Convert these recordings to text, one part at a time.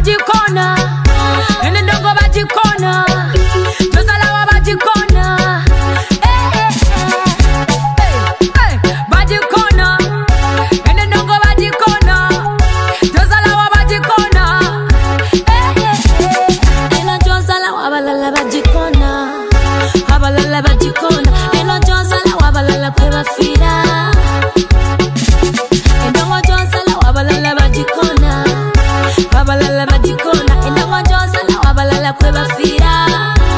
bajikona, ene ndongo bajikona, tozala wa bajikona. Bajikona, ene ndongo bajikona, tozala wa bajikona. Eno tozala wa balala bajikona, abalala bajikona, eno tozala wa balala kweba fira. Endongo tozala wa balala bajikona, abalala bajikona, endongo tozala wa balala kweba fira.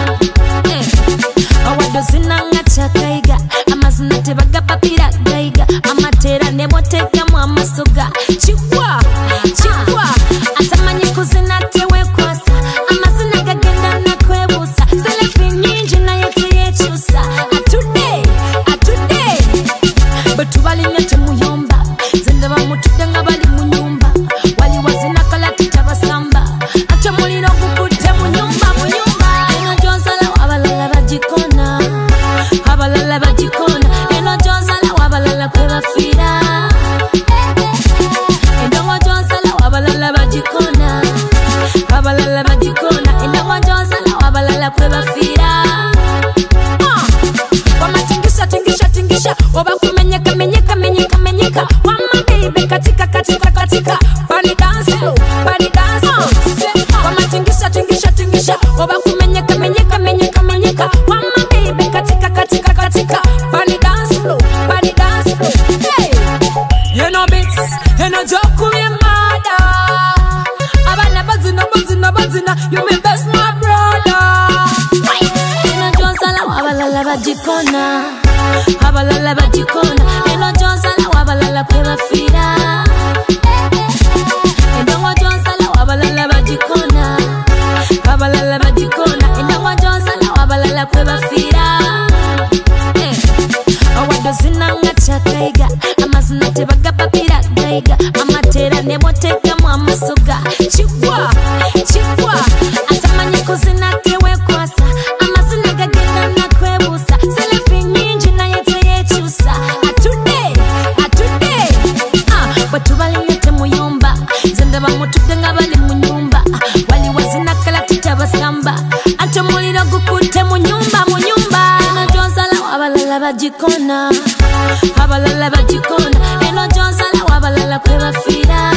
Awado sinanga chakaiga, amazina tebaga papira gaiga, amatera neboteka mu amasoga. Chikwa, chikwa, atamanyi kuzina tewe kwasa, amazina gagenda na kwebusa. Selefi nyinji na yete yechusa. Atude, atude, betu bali nyete muyomba, zende ba mutude nga bali mu nyumba. Wali wazina kala titabasamba, ate muliro gukute mu nyumba, mu nyumba. Eno tozala wa balala bajikona, abalala bajikona, eno tozala wa balala kweba fira. Endongo tozala wa balala bajikona, abalala bajikona, endongo tozala wa balala kweba fira. Wamatingisha, tingisha, tingisha, oba kumenyeka, menyeka, menyeka, menyeka. Wama baby katika, katika, katika, body dance, body dance. Wamatingisha, tingisha, tingisha, oba kumenyeka, menyeka, menyeka, menyeka. Wama baby katika, katika, katika, body dance, body dance. Hey, you know beats, you know joke me mada. Abana bazina, bazina, bazina, you me best my brother. Eno tozala wa balala bajikona, abalala bajikona, eno tozala wa balala kweba fira. Endongo tozala wa balala bajikona, abalala bajikona, endongo tozala wa balala kweba fira. Awado zinanga chakaiga, amazina tebaga papira gaiga, amatera neboteka mu amasoga. Chikwa, chikwa, atamanyi kuzina tewe kwasa, amazina gagenda na kwebusa. Selefi nyinji na yete yechusa. Atude, atude, batu bali nyete muyomba, zende ba mutude nga bali mu nyumba. Wali wazina kala titabasamba, ate muliro gukute mu nyumba, mu nyumba. Eno tozala wa balala bajikona, abalala bajikona, eno tozala wa balala kweba fira.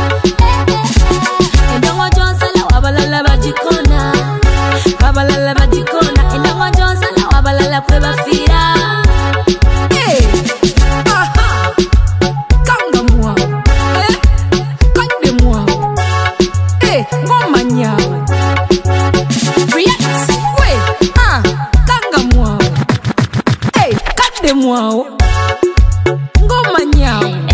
Endongo tozala wa balala bajikona, abalala bajikona, endongo tozala wa balala kweba fira. Aha, kanga mwa, kande mwa, ngoma nyawe. React, we, kanga mwa, kande mwa, ngoma nyawe.